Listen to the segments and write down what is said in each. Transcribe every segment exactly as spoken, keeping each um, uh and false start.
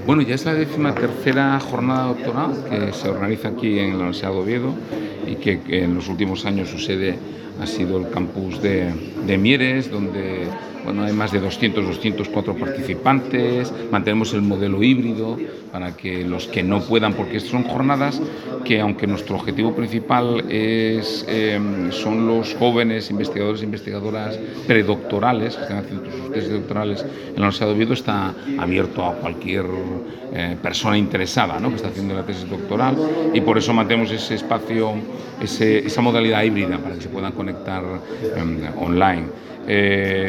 Bueno, ya es la décima tercera jornada de doctorado que se organiza aquí en la Universidad de Oviedo y que, que en los últimos años su sede ha sido el campus de, de Mieres, donde bueno, hay más de doscientos, doscientos cuatro participantes. Mantenemos el modelo híbrido para que los que no puedan, porque son jornadas que, aunque nuestro objetivo principal es, eh, son los jóvenes investigadores e investigadoras predoctorales que están haciendo sus tesis doctorales en la Universidad de Oviedo, está abierto a cualquier eh, persona interesada, ¿no?, que está haciendo la tesis doctoral, y por eso mantenemos ese espacio, ese, esa modalidad híbrida para que se puedan conectar eh, online. Eh,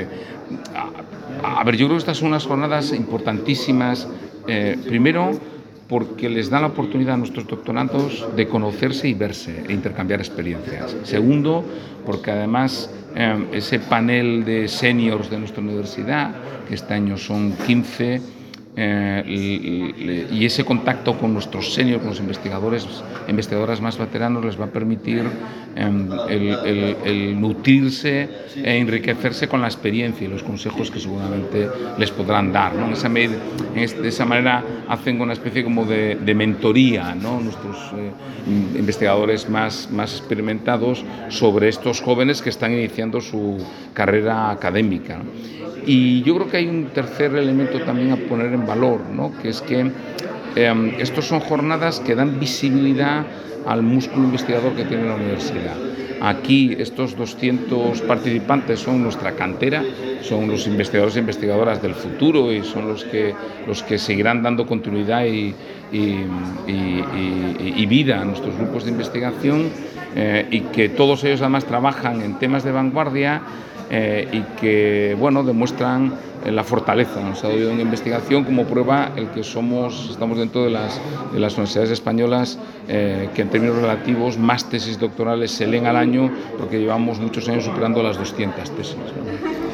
a, a ver, yo creo que estas son unas jornadas importantísimas, eh, primero porque les da la oportunidad a nuestros doctorandos de conocerse y verse e intercambiar experiencias. Segundo, porque además eh, ese panel de seniors de nuestra universidad, que este año son quince, eh, y, y ese contacto con nuestros seniors, con los investigadores e investigadoras más veteranos, les va a permitir eh, el, el, el nutrirse e enriquecerse con la experiencia y los consejos que seguramente les podrán dar, ¿no? En esa, med- en este, de esa manera hacen una especie como de, de mentoría, ¿no?, nuestros eh, investigadores más, más experimentados sobre estos jóvenes que están iniciando su carrera académica, ¿no? Y yo creo que hay un tercer elemento también a poner en valor, ¿no?, que es que eh, estos son jornadas que dan visibilidad al músculo investigador que tiene la universidad. Aquí estos doscientos participantes son nuestra cantera, son los investigadores e investigadoras del futuro y son los que, los que seguirán dando continuidad y, y, y, y, y vida a nuestros grupos de investigación, eh, y que todos ellos además trabajan en temas de vanguardia, eh, y que bueno, demuestran eh, la fortaleza de nuestra investigación, como prueba el que somos, estamos dentro de las, de las universidades españolas eh, que en términos relativos más tesis doctorales se leen al año, porque llevamos muchos años superando las doscientas tesis, ¿no?